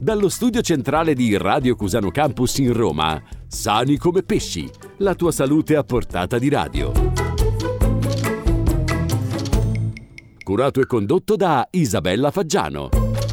Dallo studio centrale di Radio Cusano Campus in Roma, Sani come pesci, la tua salute a portata di radio. Curato e condotto da Isabella Faggiano.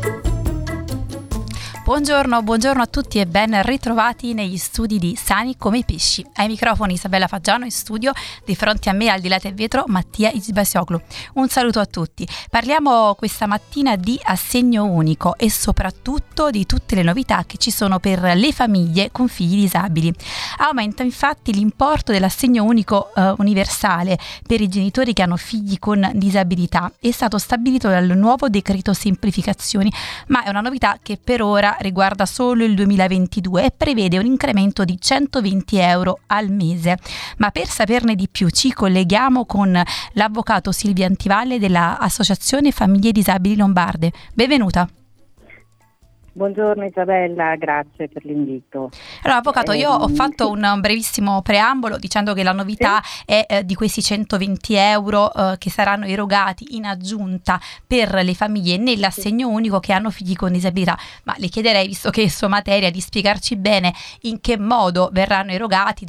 Buongiorno a tutti e ben ritrovati negli studi di Sani come i pesci. Ai microfoni Isabella Faggiano in studio, di fronte a me al di là del vetro Mattia Izbasioglu. Un saluto a tutti. Parliamo questa mattina di assegno unico e soprattutto di tutte le novità che ci sono per le famiglie con figli disabili. Aumenta infatti l'importo dell'assegno unico universale per i genitori che hanno figli con disabilità. È stato stabilito dal nuovo decreto semplificazioni, ma è una novità che per ora riguarda solo il 2022 e prevede un incremento di 120 euro al mese. Ma per saperne di più ci colleghiamo con l'avvocato Silvia Antivalle della Associazione Famiglie Disabili Lombarde. Benvenuta. Buongiorno Isabella, grazie per l'invito. Allora avvocato, io ho fatto un brevissimo preambolo dicendo che la novità è di questi 120 euro che saranno erogati in aggiunta per le famiglie nell'assegno unico che hanno figli con disabilità, ma le chiederei, visto che è sua materia, di spiegarci bene in che modo verranno erogati,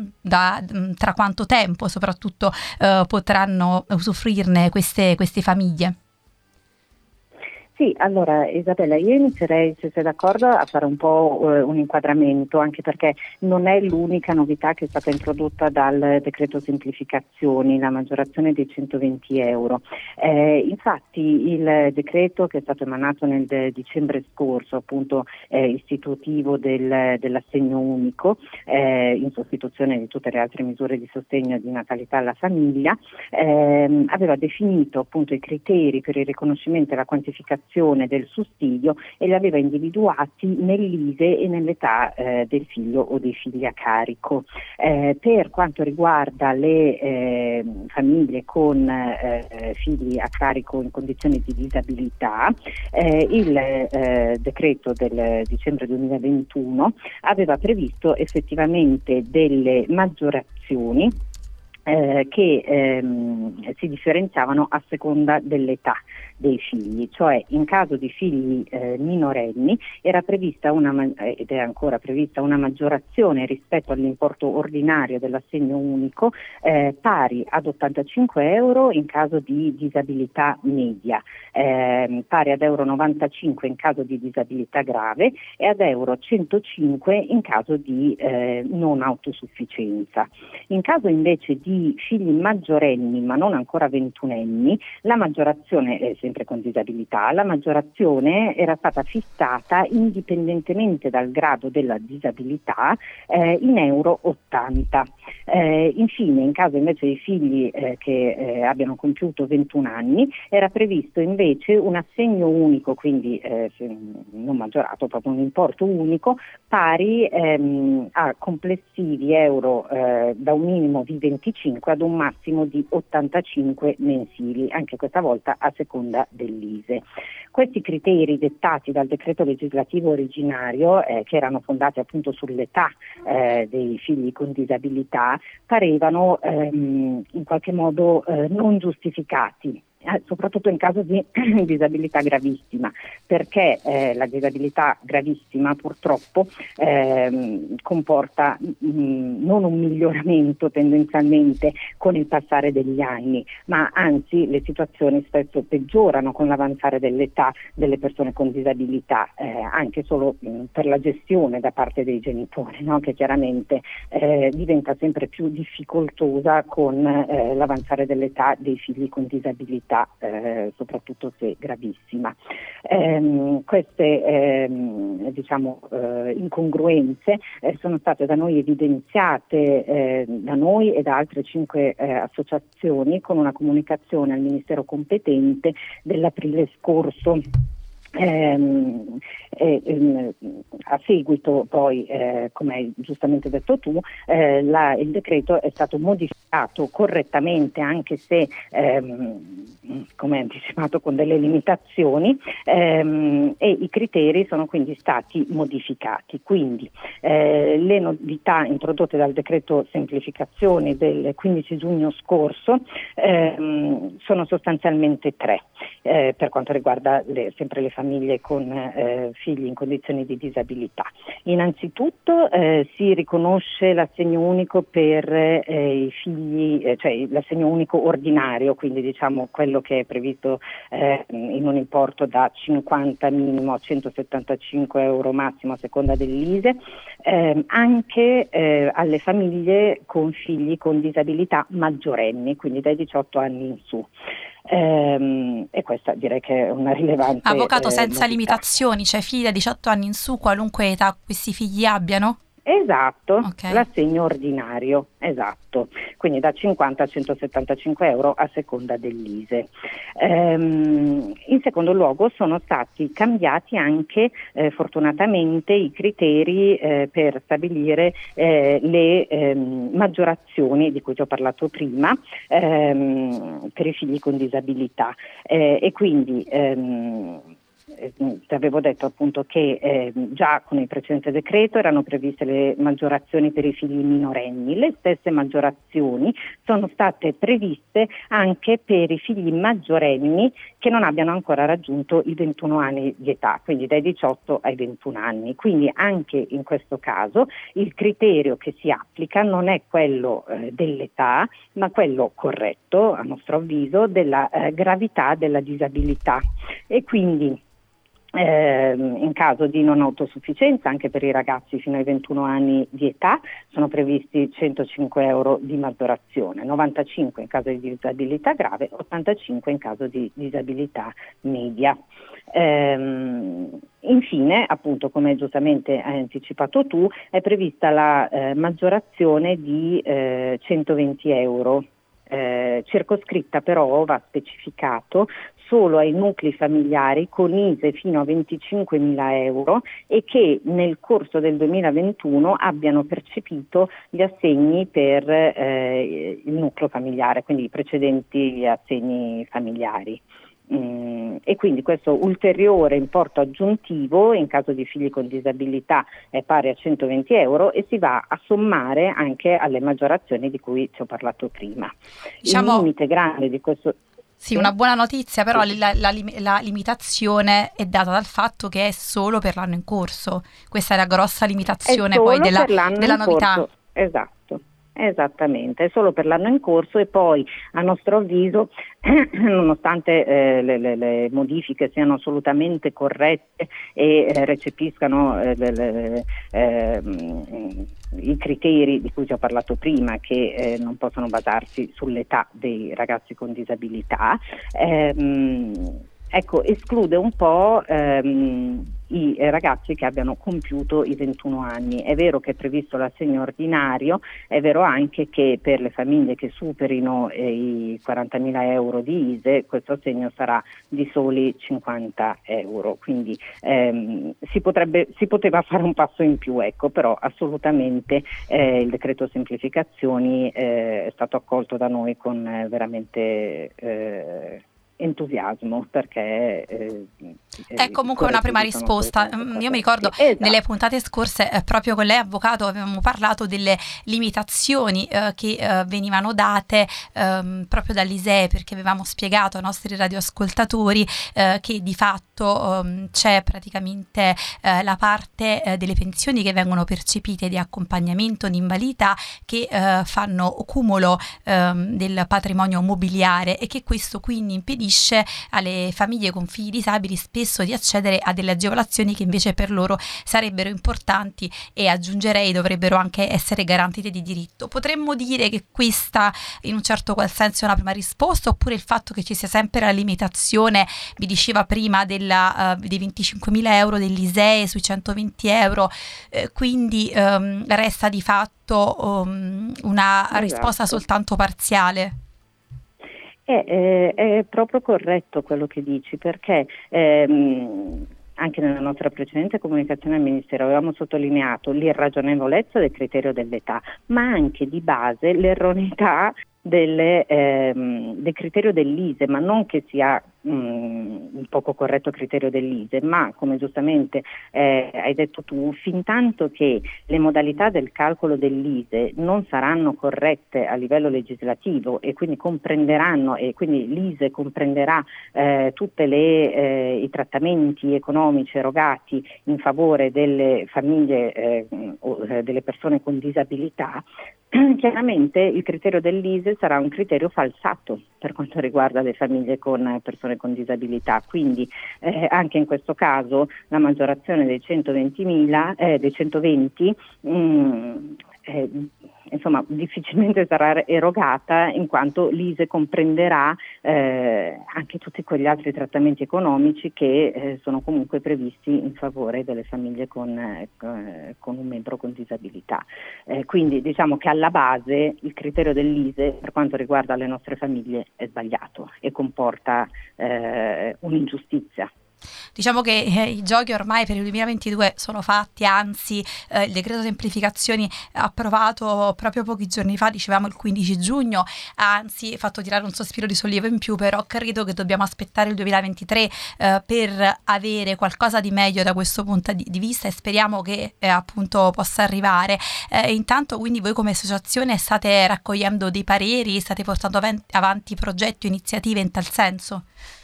tra quanto tempo soprattutto potranno usufruirne queste famiglie. Sì, allora Isabella, io inizierei, se sei d'accordo, a fare un po' un inquadramento, anche perché non è l'unica novità che è stata introdotta dal decreto semplificazioni, la maggiorazione dei 120 euro. Infatti il decreto che è stato emanato nel dicembre scorso, appunto istitutivo dell'assegno unico, in sostituzione di tutte le altre misure di sostegno e di natalità alla famiglia, aveva definito appunto i criteri per il riconoscimento e la quantificazione del sussidio e li aveva individuati nell'ISE e nell'età del figlio o dei figli a carico. Per quanto riguarda le famiglie con figli a carico in condizioni di disabilità, il decreto del dicembre 2021 aveva previsto effettivamente delle maggiorazioni che si differenziavano a seconda dell'età dei figli, cioè in caso di figli minorenni era prevista ed è ancora prevista una maggiorazione rispetto all'importo ordinario dell'assegno unico pari ad 85 euro in caso di disabilità media, pari ad euro 95 in caso di disabilità grave e ad euro 105 in caso di non autosufficienza. In caso invece di figli maggiorenni ma non ancora ventunenni, la maggiorazione, sempre con disabilità, la maggiorazione era stata fissata indipendentemente dal grado della disabilità in euro 80. Infine, in caso invece di figli che abbiano compiuto 21 anni, era previsto invece un assegno unico, quindi non maggiorato, proprio un importo unico, pari a complessivi euro da un minimo di 25 ad un massimo di 85 mensili, anche questa volta a seconda dell'ISE. Questi criteri dettati dal decreto legislativo originario, che erano fondati appunto sull'età dei figli con disabilità, parevano in qualche modo non giustificati. Soprattutto in caso di disabilità gravissima, perché la disabilità gravissima purtroppo comporta non un miglioramento tendenzialmente con il passare degli anni, ma anzi le situazioni spesso peggiorano con l'avanzare dell'età delle persone con disabilità, anche solo per la gestione da parte dei genitori, no? Che chiaramente diventa sempre più difficoltosa con l'avanzare dell'età dei figli con disabilità, soprattutto se gravissima. Queste incongruenze sono state da noi evidenziate da noi e da altre 5 associazioni con una comunicazione al Ministero competente dell'aprile scorso. A seguito poi, come hai giustamente detto tu, il decreto è stato modificato correttamente, anche se come anticipato con delle limitazioni, e i criteri sono quindi stati modificati. Quindi le novità introdotte dal decreto semplificazioni del 15 giugno scorso sono sostanzialmente 3 per quanto riguarda sempre le famiglie con figli in condizioni di disabilità. Innanzitutto si riconosce l'assegno unico per i figli, cioè l'assegno unico ordinario, quindi diciamo quello che è previsto in un importo da 50 minimo a 175 euro massimo a seconda dell'ISEE, anche alle famiglie con figli con disabilità maggiorenni, quindi dai 18 anni in su. E questa direi che è una rilevante Avvocato, senza novità. limitazioni, cioè figli da 18 anni in su, qualunque età questi figli abbiano? Esatto, Okay. l'assegno ordinario, esatto, quindi da 50 a 175 euro a seconda dell'ISEE. In secondo luogo sono stati cambiati anche fortunatamente i criteri per stabilire le maggiorazioni di cui ti ho parlato prima per i figli con disabilità e quindi ti avevo detto appunto che già con il precedente decreto erano previste le maggiorazioni per i figli minorenni, le stesse maggiorazioni sono state previste anche per i figli maggiorenni che non abbiano ancora raggiunto i 21 anni di età, quindi dai 18 ai 21 anni. Quindi anche in questo caso il criterio che si applica non è quello dell'età, ma quello corretto, a nostro avviso, della gravità della disabilità. E quindi in caso di non autosufficienza, anche per i ragazzi fino ai 21 anni di età, sono previsti 105 euro di maggiorazione, 95 in caso di disabilità grave, 85 in caso di disabilità media. Infine, appunto, come giustamente hai anticipato tu, è prevista la maggiorazione di 120 euro. Circoscritta però, va specificato, solo ai nuclei familiari con ISEE fino a 25.000 euro e che nel corso del 2021 abbiano percepito gli assegni per il nucleo familiare, quindi i precedenti assegni familiari. E quindi questo ulteriore importo aggiuntivo in caso di figli con disabilità è pari a 120 euro e si va a sommare anche alle maggiorazioni di cui ti ho parlato prima. Diciamo, il limite grande di questo... Sì, una buona notizia, però la limitazione è data dal fatto che è solo per l'anno in corso. Questa è la grossa limitazione poi della novità. Corso. Esatto. Esattamente, è solo per l'anno in corso e poi a nostro avviso, nonostante le modifiche siano assolutamente corrette e recepiscano i criteri di cui ti ho parlato prima, che non possono basarsi sull'età dei ragazzi con disabilità, ecco, esclude un po' i ragazzi che abbiano compiuto i 21 anni. È vero che è previsto l'assegno ordinario, è vero anche che per le famiglie che superino i 40.000 euro di ISEE questo assegno sarà di soli 50 euro, quindi si poteva fare un passo in più, ecco, però assolutamente il decreto semplificazioni è stato accolto da noi con veramente entusiasmo, perché è comunque una prima risposta. Io mi ricordo nelle puntate scorse proprio con lei, avvocato, avevamo parlato delle limitazioni che venivano date proprio dall'ISEE, perché avevamo spiegato ai nostri radioascoltatori che di fatto c'è praticamente la parte delle pensioni che vengono percepite di accompagnamento, di invalidità, che fanno cumulo del patrimonio mobiliare e che questo quindi impedisce alle famiglie con figli disabili spesso di accedere a delle agevolazioni che invece per loro sarebbero importanti e aggiungerei dovrebbero anche essere garantite di diritto. Potremmo dire che questa in un certo qual senso è una prima risposta, oppure il fatto che ci sia sempre la limitazione, vi diceva prima, dei 25.000 euro dell'ISEE sui 120 euro, quindi resta di fatto una risposta soltanto parziale. È proprio corretto quello che dici, perché anche nella nostra precedente comunicazione al Ministero avevamo sottolineato l'irragionevolezza del criterio dell'età, ma anche di base l'erroneità del criterio dell'ISEE, ma non che sia il poco corretto criterio dell'ISEE, ma come giustamente hai detto tu, fin tanto che le modalità del calcolo dell'ISEE non saranno corrette a livello legislativo e quindi comprenderanno, e quindi l'ISEE comprenderà tutti i trattamenti economici erogati in favore delle famiglie o delle persone con disabilità, chiaramente il criterio dell'ISEE sarà un criterio falsato per quanto riguarda le famiglie con persone con disabilità, quindi anche in questo caso la maggiorazione dei 120 insomma difficilmente sarà erogata, in quanto l'ISEE comprenderà anche tutti quegli altri trattamenti economici che sono comunque previsti in favore delle famiglie con un membro con disabilità. Quindi diciamo che alla base il criterio dell'ISEE per quanto riguarda le nostre famiglie è sbagliato e comporta un'ingiustizia. Diciamo che i giochi ormai per il 2022 sono fatti, anzi il decreto semplificazioni approvato proprio pochi giorni fa, dicevamo il 15 giugno, anzi fatto tirare un sospiro di sollievo in più, però credo che dobbiamo aspettare il 2023 per avere qualcosa di meglio da questo punto di vista, e speriamo che appunto possa arrivare. Intanto quindi voi come associazione state raccogliendo dei pareri, state portando avanti progetti o iniziative in tal senso?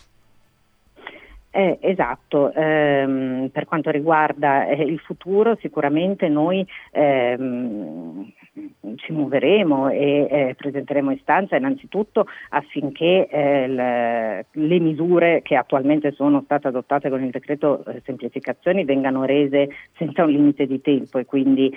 Esatto, per quanto riguarda il futuro sicuramente noi ci muoveremo e presenteremo istanza innanzitutto affinché le misure che attualmente sono state adottate con il decreto semplificazioni vengano rese senza un limite di tempo e quindi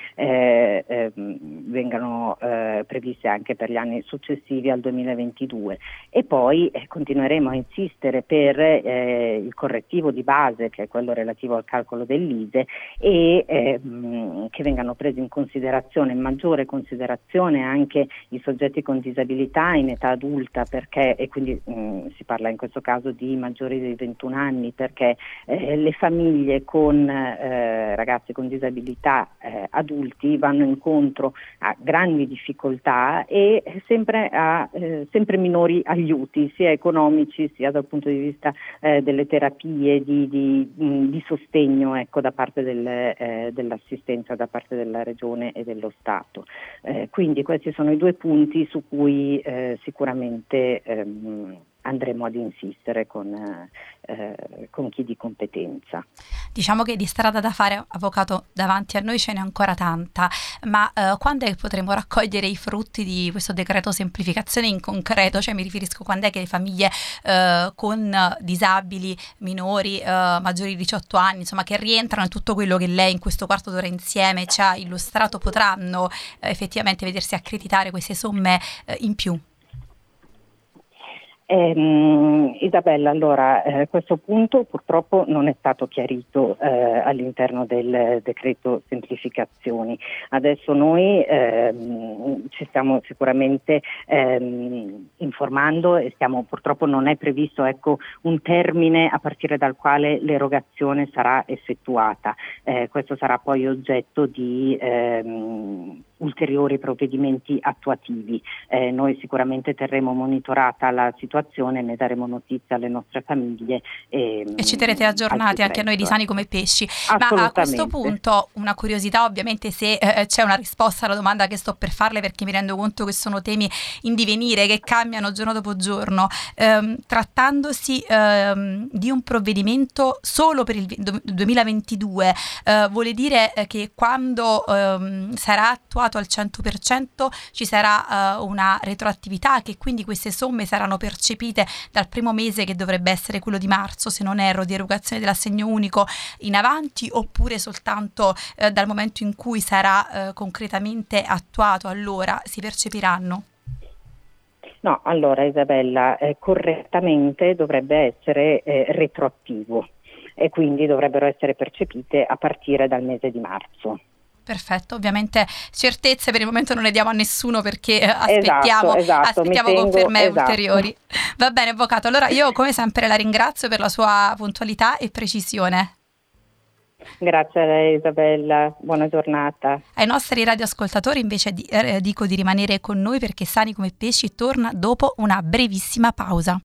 vengano previste anche per gli anni successivi al 2022, e poi continueremo a insistere per il correttivo di base, che è quello relativo al calcolo dell'ISEE, e che vengano presi in considerazione, in maggiore considerazione, anche i soggetti con disabilità in età adulta, perché, e quindi si parla in questo caso di maggiori di 21 anni, perché le famiglie con ragazzi con disabilità adulti vanno incontro a grandi difficoltà e sempre a sempre minori aiuti, sia economici sia dal punto di vista delle terapie, di sostegno, ecco, da parte dell'assistenza da parte della Regione e dello Stato. Quindi questi sono i due punti su cui sicuramente andremo ad insistere con chi di competenza. Diciamo che di strada da fare, avvocato, davanti a noi ce n'è ancora tanta, ma quando è che potremo raccogliere i frutti di questo decreto semplificazione in concreto? Cioè mi riferisco, quando è che le famiglie con disabili minori, maggiori di 18 anni, insomma, che rientrano in tutto quello che lei in questo quarto d'ora insieme ci ha illustrato, potranno effettivamente vedersi accreditare queste somme in più? Isabella, allora questo punto purtroppo non è stato chiarito all'interno del decreto semplificazioni. Adesso noi ci stiamo sicuramente informando e purtroppo non è previsto, ecco, un termine a partire dal quale l'erogazione sarà effettuata. Questo sarà poi oggetto di ulteriori provvedimenti attuativi. Noi sicuramente terremo monitorata la situazione, ne daremo notizia alle nostre famiglie e ci terrete aggiornati anche a noi di Sani come Pesci. Ma a questo punto una curiosità, ovviamente, se c'è una risposta alla domanda che sto per farle, perché mi rendo conto che sono temi in divenire, che cambiano giorno dopo giorno. Trattandosi di un provvedimento solo per il 2022, vuole dire che quando sarà attuato al 100% ci sarà una retroattività, che quindi queste somme saranno percepite dal primo mese, che dovrebbe essere quello di marzo, se non erro, di erogazione dell'assegno unico in avanti, oppure soltanto dal momento in cui sarà concretamente attuato, allora si percepiranno? No, allora Isabella, correttamente dovrebbe essere retroattivo e quindi dovrebbero essere percepite a partire dal mese di marzo. Perfetto, ovviamente certezze per il momento non le diamo a nessuno, perché aspettiamo conferme ulteriori. Va bene, avvocato, allora io come sempre la ringrazio per la sua puntualità e precisione. Grazie a lei Isabella, buona giornata. Ai nostri radioascoltatori invece dico di rimanere con noi, perché Sani come Pesci torna dopo una brevissima pausa.